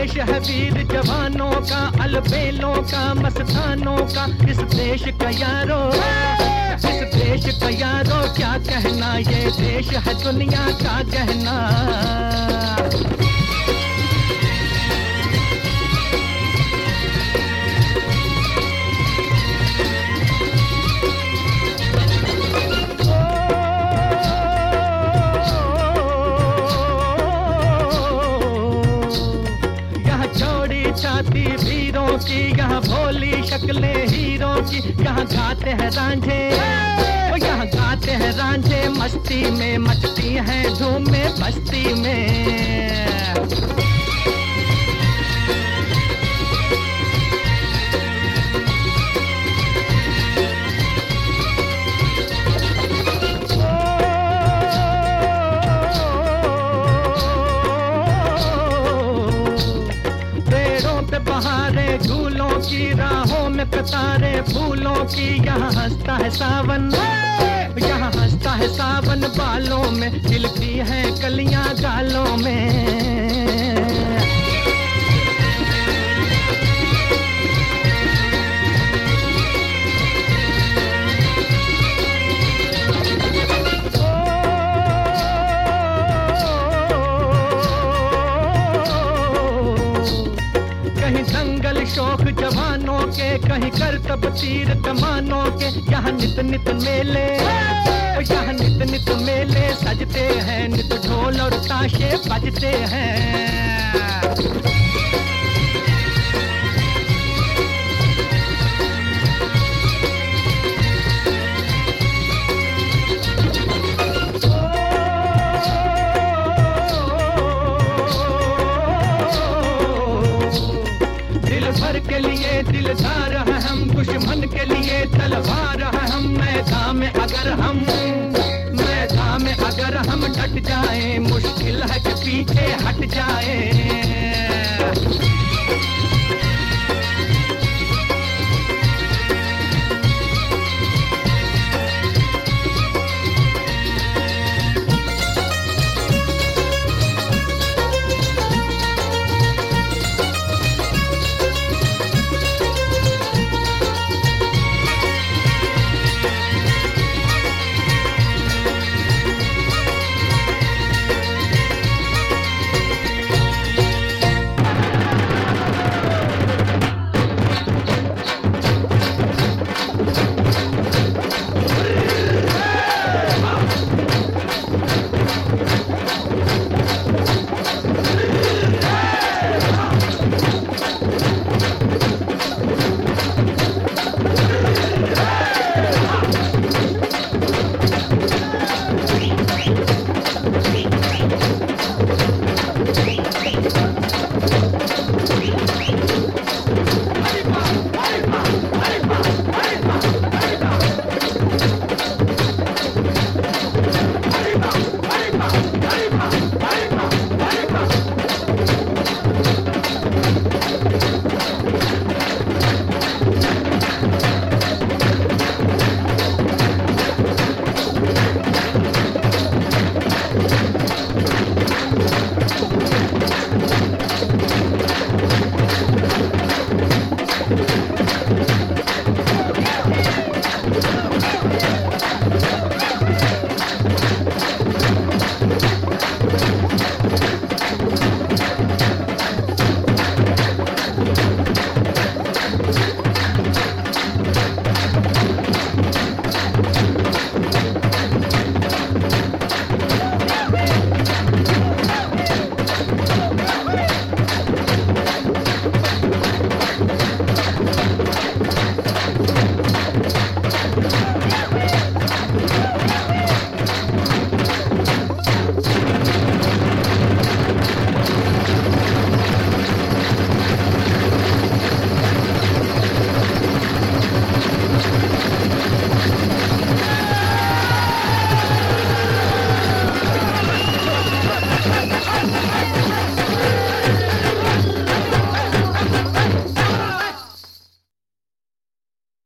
देश है वीर जवानों का, अलबेलों का, मस्तानों का। इस देश का यारो, इस देश का यारो क्या कहना, ये देश है दुनिया का गहना। छाती वीरों की, यहाँ भोली शक्लें हीरों की। यहाँ गाते हैं रांझे, यहाँ गाते हैं रांझे, मस्ती में मचती हैं धूमें बस्ती में। बहारे झूलों की, राहों में कतारे फूलों की। यहाँ हंसता है सावन, यहाँ हंसता है सावन, बालों में खिलती हैं कलियां गालों में। कहीं दंगल शौक जवानों के, कहीं करतब तीर कमानों के। यहाँ नित नित मेले, यहाँ नित नित मेले सजते हैं, नित ढोल और ताशे बजते हैं। भर के लिए दिलदार है हम, दुश्मन के लिए तलवार है हम। मैदान में अगर हम, मैदान में अगर हम डट जाएं, मुश्किल है कि पीछे हट जाएं।